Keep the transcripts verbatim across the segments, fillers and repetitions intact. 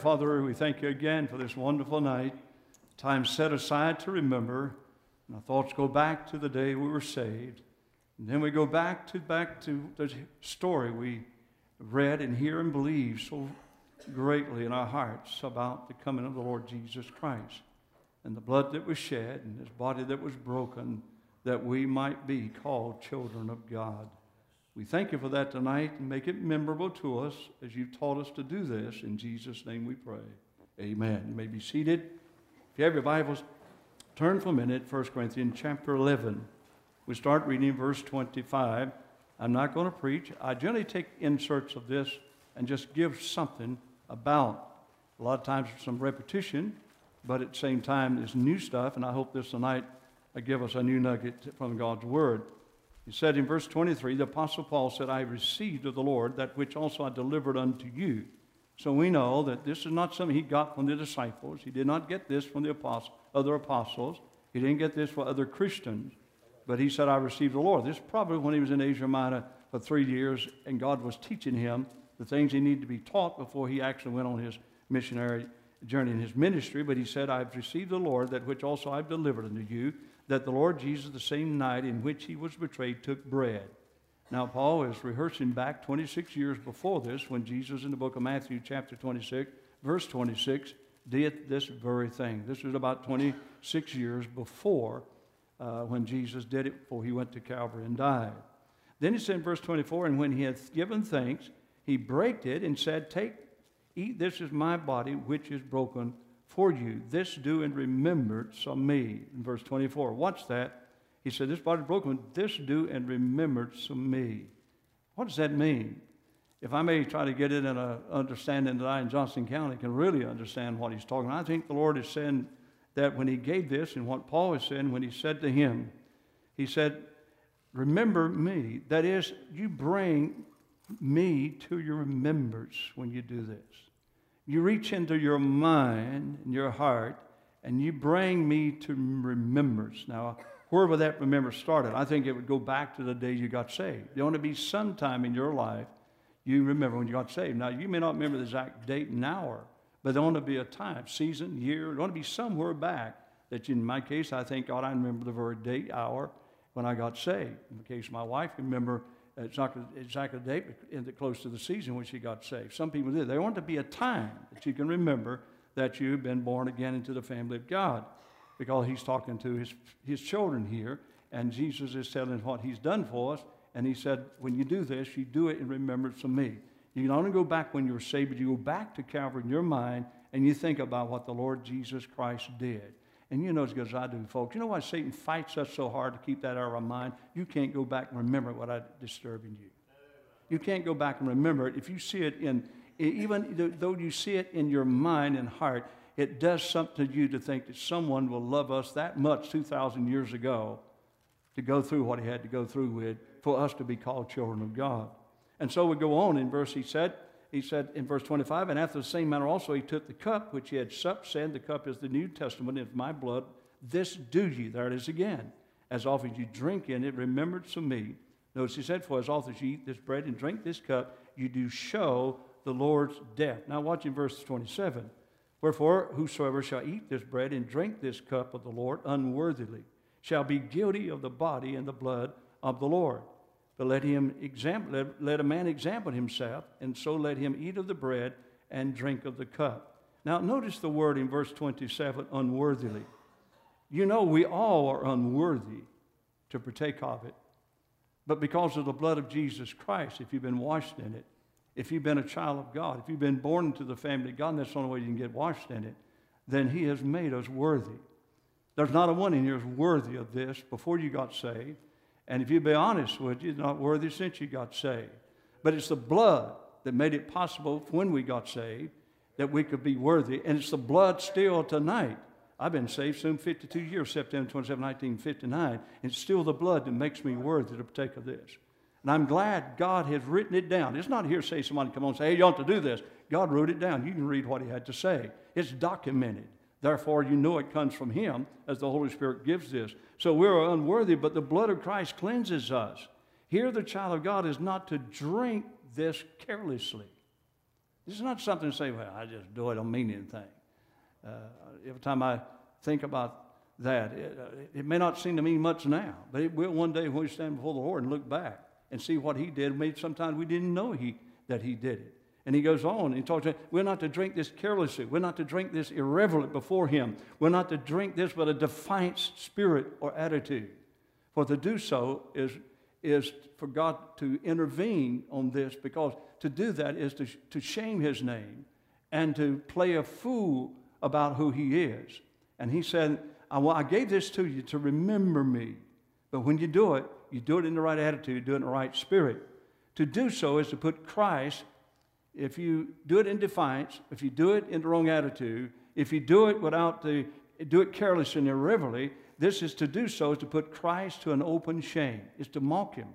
Father, we thank you again for this wonderful night, time set aside to remember. And our thoughts go back to the day we were saved. And then we go back to back to the story we read and hear and believe so greatly in our hearts about the coming of the Lord Jesus Christ and the blood that was shed and his body that was broken that we might be called children of God. We thank you for that tonight and make it memorable to us as you've taught us to do this. In Jesus' name we pray. Amen. You may be seated. If you have your Bibles, turn for a minute, First Corinthians chapter eleven. We start reading verse twenty-five. I'm not going to preach. I generally take inserts of this and just give something about. A lot of times there's some repetition, but at the same time there's new stuff, and I hope this tonight will give us a new nugget from God's Word. He said in verse twenty-three, the Apostle Paul said, I received of the Lord that which also I delivered unto you. So we know that this is not something he got from the disciples. He did not get this from the apostle, other apostles. He didn't get this from other Christians. But he said, I received the Lord. This is probably when he was in Asia Minor for three years, and God was teaching him the things he needed to be taught before he actually went on his missionary journey in his ministry. But he said, I've received the Lord, that which also I've delivered unto you, that the Lord Jesus, the same night in which he was betrayed, took bread. Now, Paul is rehearsing back twenty-six years before this, when Jesus, in the book of Matthew, chapter twenty-six, verse twenty-six, did this very thing. This was about twenty-six years before uh, when Jesus did it, before he went to Calvary and died. Then he said in verse twenty-four, and when he had given thanks, he brake it and said, Take, eat, this is my body, which is broken for you. This do in remembrance of me. In verse twenty-four, watch that. He said, this body is broken, this do in remembrance of me. What does that mean? If I may try to get it in an understanding that I in Johnson County can really understand what he's talking about, I think the Lord is saying that when he gave this, and what Paul is saying when he said to him, he said, remember me. That is, you bring me to your remembrance when you do this. You reach into your mind and your heart, and you bring me to remembrance. Now, wherever that remembrance started, I think it would go back to the day you got saved. There ought to be some time in your life you remember when you got saved. Now, you may not remember the exact date and hour, but there ought to be a time, season, year. There ought to be somewhere back that, in my case, I think, God, I remember the very date, hour when I got saved. In the case of my wife, I remember uh, it's not exactly the date, but close to the season when she got saved. Some people did. There ought to be a time that you can remember that you've been born again into the family of God, because he's talking to his, his children here, and Jesus is telling what he's done for us, and he said, when you do this, you do it in remembrance of me. You can only go back when you were saved, but you go back to Calvary in your mind, and you think about what the Lord Jesus Christ did. And you know as good as I do, folks, you know why Satan fights us so hard to keep that out of our mind? You can't go back and remember what I disturbed in you. You can't go back and remember it. If you see it in, even though you see it in your mind and heart, it does something to you to think that someone will love us that much two thousand years ago to go through what he had to go through with for us to be called children of God. And so we go on in verse, he said, he said in verse twenty-five, and after the same manner also he took the cup which he had supped, saying, the cup is the New Testament of my blood. This do ye, there it is again, as often as you drink in it, remembrance of me. Notice he said, for as often as you eat this bread and drink this cup, you do show the Lord's death. Now watch in verse twenty-seven. Wherefore, whosoever shall eat this bread and drink this cup of the Lord unworthily shall be guilty of the body and the blood of the Lord. But let him examine, let, let a man examine himself, and so let him eat of the bread and drink of the cup. Now, notice the word in verse twenty-seven, unworthily. You know we all are unworthy to partake of it. But because of the blood of Jesus Christ, if you've been washed in it, if you've been a child of God, if you've been born into the family of God, and that's the only way you can get washed in it, then he has made us worthy. There's not a one in here is worthy of this before you got saved. And if you be honest with you, you're not worthy since you got saved. But it's the blood that made it possible when we got saved that we could be worthy. And it's the blood still tonight. I've been saved soon fifty-two years, September twenty-seventh, nineteen fifty-nine. And it's still the blood that makes me worthy to partake of this. And I'm glad God has written it down. It's not here to say somebody come on and say, hey, you ought to do this. God wrote it down. You can read what he had to say. It's documented. Therefore, you know it comes from him as the Holy Spirit gives this. So we're unworthy, but the blood of Christ cleanses us. Here, the child of God is not to drink this carelessly. This is not something to say, well, I just do it, I don't mean anything. Uh, every time I think about that, it, uh, it may not seem to mean much now, but it will one day when we stand before the Lord and look back and see what he did. Maybe sometimes we didn't know he, that he did it. And he goes on and he talks about, we're not to drink this carelessly. We're not to drink this irreverently before him. We're not to drink this with a defiant spirit or attitude. For to do so is, is for God to intervene on this, because to do that is to, to shame his name and to play a fool about who he is. And he said, I, I gave this to you to remember me. But when you do it, you do it in the right attitude, do it in the right spirit. To do so is to put Christ. If you do it in defiance, if you do it in the wrong attitude, if you do it without the, do it carelessly and irreverently, this is to do so is to put Christ to an open shame. It's to mock him.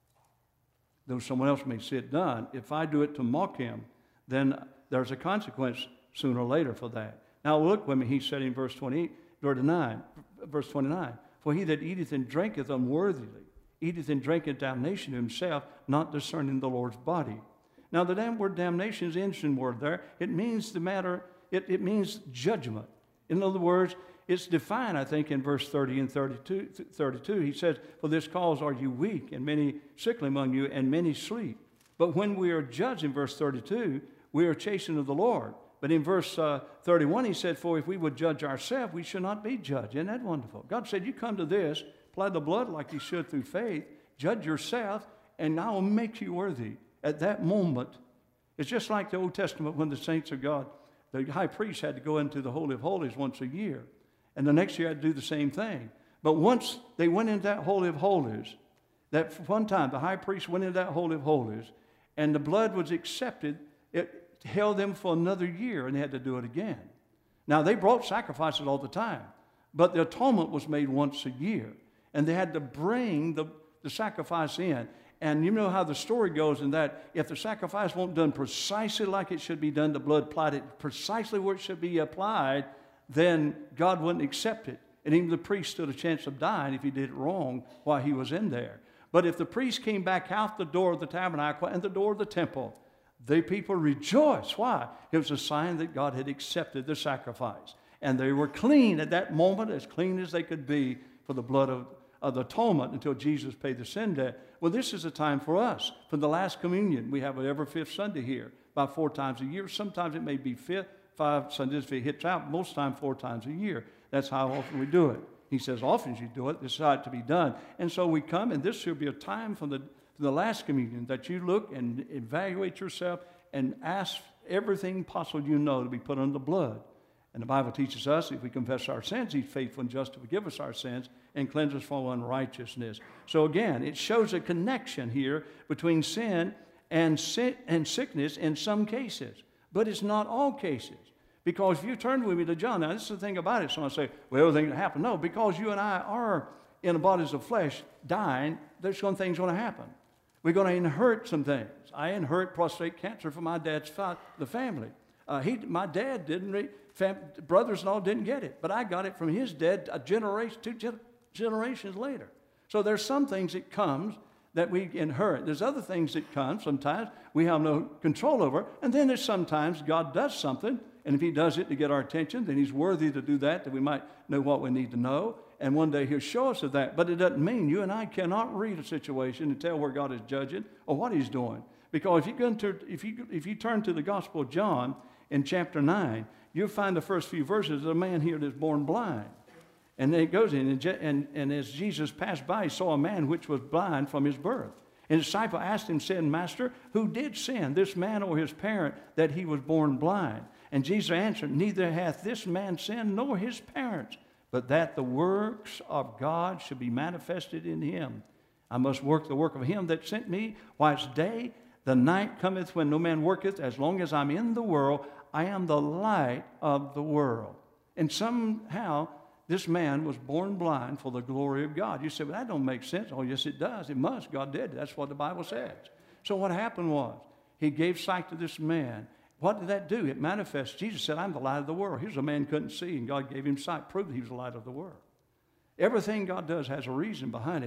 Though someone else may see it done, if I do it to mock him, then there's a consequence sooner or later for that. Now look with me, he said in verse twenty-eight, thirty-nine, verse twenty-nine, for he that eateth and drinketh unworthily, eateth and drinketh damnation to himself, not discerning the Lord's body. Now, the damn word damnation is an interesting word there. It means the matter, it, it means judgment. In other words, it's defined, I think, in verse thirty and thirty-two, thirty-two. He says, for this cause are you weak, and many sickly among you, and many sleep. But when we are judged in verse thirty-two, we are chastened of the Lord. But in verse uh, thirty-one, he said, for if we would judge ourselves, we should not be judged. Isn't that wonderful? God said, you come to this, apply the blood like you should through faith, judge yourself, and I will make you worthy. At that moment, it's just like the Old Testament when the saints of God, the high priest had to go into the Holy of Holies once a year. And the next year had to do the same thing. But once they went into that Holy of Holies, that one time the high priest went into that Holy of Holies, and the blood was accepted, it held them for another year, and they had to do it again. Now, they brought sacrifices all the time, but the atonement was made once a year. And they had to bring the, the sacrifice in. And you know how the story goes in that if the sacrifice wasn't done precisely like it should be done, the blood applied it precisely where it should be applied, then God wouldn't accept it. And even the priest stood a chance of dying if he did it wrong while he was in there. But if the priest came back out the door of the tabernacle and the door of the temple, the people rejoiced. Why? It was a sign that God had accepted the sacrifice. And they were clean at that moment, as clean as they could be for the blood of, of the atonement until Jesus paid the sin debt. Well, this is a time for us. For the last communion, we have it every fifth Sunday here, about four times a year. Sometimes it may be fifth, five Sundays if it hits out. Most time, four times a year. That's how often we do it. He says, often as you do it, this is how it to be done. And so we come, and this should be a time from the, from the last communion that you look and evaluate yourself and ask everything possible you know to be put on the blood. And the Bible teaches us if we confess our sins, he's faithful and just to forgive us our sins and cleanse us from unrighteousness. So again, it shows a connection here between sin and, sin and sickness in some cases. But it's not all cases. Because if you turn with me to John, now this is the thing about it. Someone say, well, everything that happened. No, because you and I are in the bodies of flesh dying, there's some things going to happen. We're going to inherit some things. I inherit prostate cancer from my dad's fa the family. Uh, he, my dad didn't, re fam brothers and all didn't get it, but I got it from his dad a generation, two gen generations later. So there's some things that comes that we inherit. There's other things that come sometimes we have no control over, and then there's sometimes God does something, and if he does it to get our attention, then he's worthy to do that, that we might know what we need to know, and one day he'll show us of that. But it doesn't mean you and I cannot read a situation and tell where God is judging or what he's doing. Because if you, go into, if you, if you turn to the Gospel of John in chapter nine, you'll find the first few verses of a man here that's born blind. And then it goes in, and, and, and as Jesus passed by, he saw a man which was blind from his birth. And his disciple asked him, saying, Master, who did sin, this man or his parent, that he was born blind? And Jesus answered, neither hath this man sinned nor his parents, but that the works of God should be manifested in him. I must work the work of him that sent me while it's day. The night cometh when no man worketh. As long as I'm in the world, I am the light of the world. And somehow, this man was born blind for the glory of God. You say, well, that don't make sense. Oh, yes, it does. It must. God did. That's what the Bible says. So what happened was, he gave sight to this man. What did that do? It manifests. Jesus said, I'm the light of the world. Here's a man who couldn't see, and God gave him sight, proved he was the light of the world. Everything God does has a reason behind it,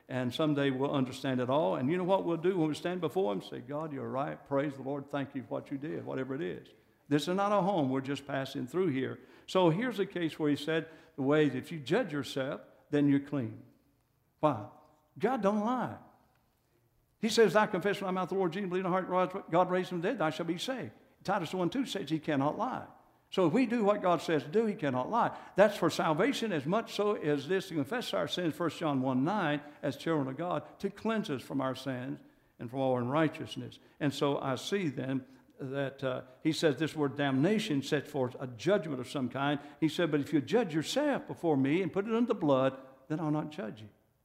and someday we'll understand it all. And you know what we'll do when we stand before him? Say, God, you're right. Praise the Lord. Thank you for what you did, whatever it is. This is not a home. We're just passing through here. So here's a case where he said, the way that if you judge yourself, then you're clean. Why? God don't lie. He says, thou confess with thy mouth the Lord Jesus, believe in thy heart God raised him from the dead, thou shalt be saved. Titus one two says he cannot lie. So if we do what God says to do, he cannot lie. That's for salvation as much so as this to confess our sins, First John one nine, as children of God, to cleanse us from our sins and from all unrighteousness. And so I see then that uh, he says this word damnation sets forth a judgment of some kind. He said, but if you judge yourself before me and put it under the blood, then I'll not judge you.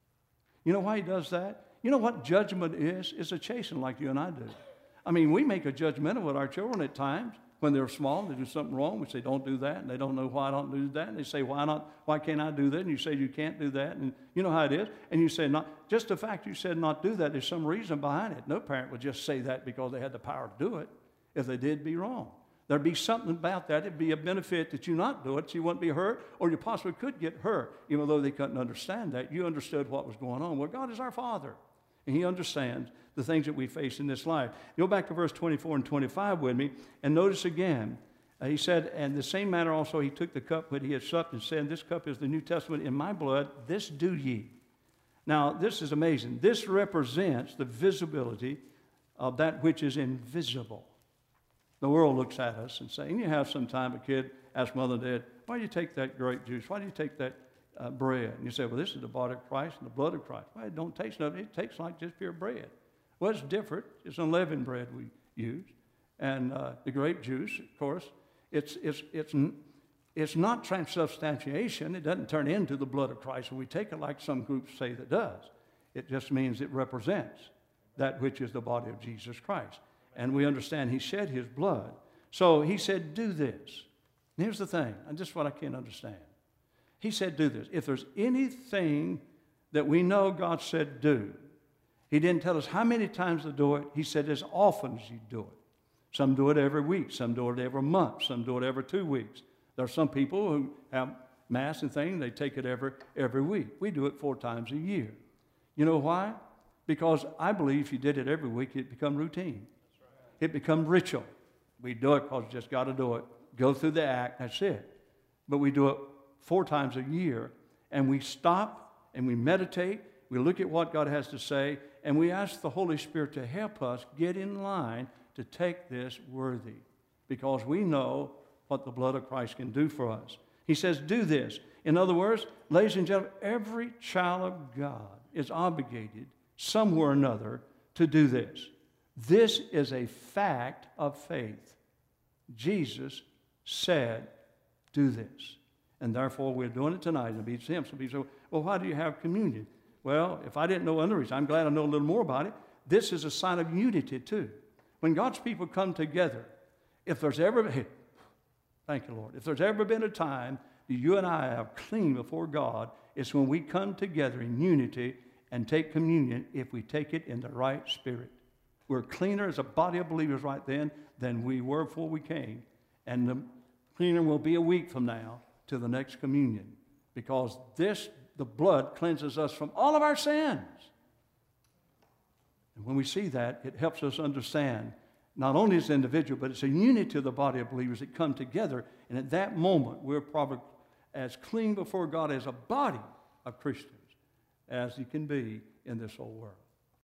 You know why he does that? You know what judgment is? It's a chastening like you and I do. I mean, we make a judgment with our children at times. When they're small, they do something wrong. We say, don't do that. And they don't know why I don't do that. And they say, why not? Why can't I do that? And you say, you can't do that. And you know how it is. And you say, not, just the fact you said not do that, there's some reason behind it. No parent would just say that because they had the power to do it. If they did, be wrong. There'd be something about that. It'd be a benefit that you not do it, so you wouldn't be hurt, or you possibly could get hurt, even though they couldn't understand that. You understood what was going on. Well, God is our Father, and he understands the things that we face in this life. Go back to verse twenty-four and twenty-five with me, and notice again, uh, he said, and the same manner also he took the cup when he had supped and said, this cup is the New Testament in my blood, this do ye. Now, this is amazing. This represents the visibility of that which is invisible. The world looks at us and says, and you have sometime a kid ask mother and dad, why do you take that grape juice? Why do you take that uh, bread? And you say, well, this is the body of Christ and the blood of Christ. Well, it don't taste nothing. It tastes like just pure bread. Well, it's different. It's unleavened bread we use. And uh, the grape juice, of course, it's, it's, it's, it's not transubstantiation. It doesn't turn into the blood of Christ. And we take it like some groups say that does. It just means it represents that which is the body of Jesus Christ. And we understand he shed his blood. So he said, do this. And here's the thing, and this is what I can't understand. He said, do this. If there's anything that we know God said do, he didn't tell us how many times to do it. He said as often as you do it. Some do it every week. Some do it every month. Some do it every two weeks. There are some people who have Mass and things, they take it every, every week. We do it four times a year. You know why? Because I believe if you did it every week, it'd become routine. It becomes ritual. We do it because we just got to do it. Go through the act, that's it. But we do it four times a year, and we stop and we meditate. We look at what God has to say, and we ask the Holy Spirit to help us get in line to take this worthy, because we know what the blood of Christ can do for us. He says, do this. In other words, ladies and gentlemen, every child of God is obligated somewhere or another to do this. This is a fact of faith. Jesus said, do this. And therefore, we're doing it tonight. It'll be him. Some people say, well, why do you have communion? Well, if I didn't know other reason, I'm glad I know a little more about it. This is a sign of unity, too. When God's people come together, if there's ever, thank you, Lord, if there's ever been a time that you and I are clean before God, it's when we come together in unity and take communion if we take it in the right spirit. We're cleaner as a body of believers right then than we were before we came. And the cleaner will be a week from now to the next communion, because this, the blood, cleanses us from all of our sins. And when we see that, it helps us understand not only as an individual, but it's a unity of the body of believers that come together. And at that moment, we're probably as clean before God as a body of Christians as you can be in this whole world.